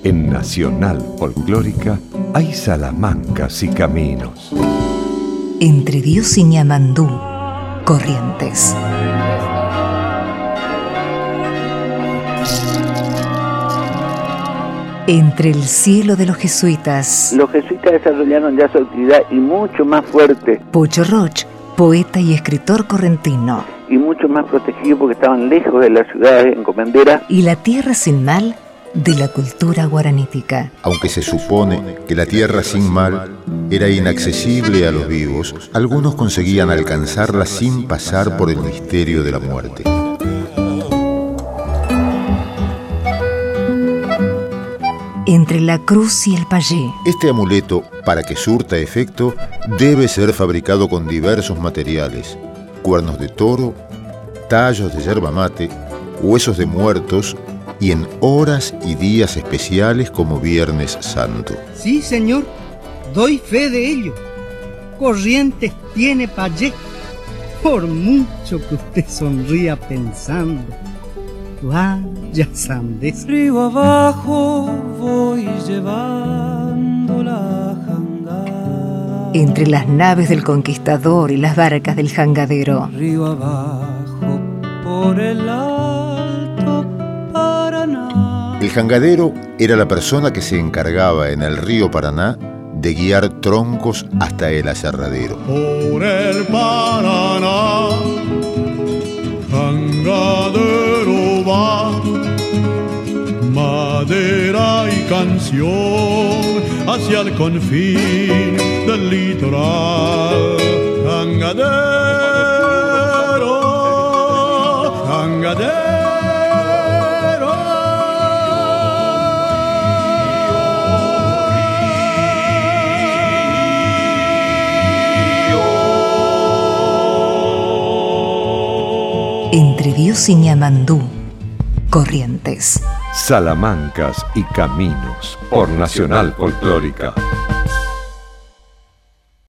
En Nacional Folclórica hay salamancas y caminos. Entre Dios y Ñamandú, Corrientes. Entre el cielo de los jesuitas. Los jesuitas desarrollaron ya su actividad y mucho más fuerte. Pocho Roch, poeta y escritor correntino. Y mucho más protegido porque estaban lejos de las ciudades encomenderas. Y la tierra sin mal de la cultura guaranítica. Aunque se supone que la tierra sin mal era inaccesible a los vivos, algunos conseguían alcanzarla sin pasar por el misterio de la muerte. Entre la cruz y el payé. Este amuleto, para que surta efecto, debe ser fabricado con diversos materiales: cuernos de toro, tallos de yerba mate, huesos de muertos y en horas y días especiales como Viernes Santo. Sí, señor, doy fe de ello. Corrientes tiene payé, por mucho que usted sonría pensando. Vaya sandez. Río abajo voy llevando la jangada. Entre las naves del conquistador y las barcas del jangadero. Río abajo por el Alto Paraná. El jangadero era la persona que se encargaba en el río Paraná de guiar troncos hasta el aserradero. Por el Paraná, jangadero va, madera y canción hacia el confín del litoral. Jangadero, jangadero. Entre Dios y Ñamandú, Corrientes. Salamancas y caminos por Nacional Folclórica.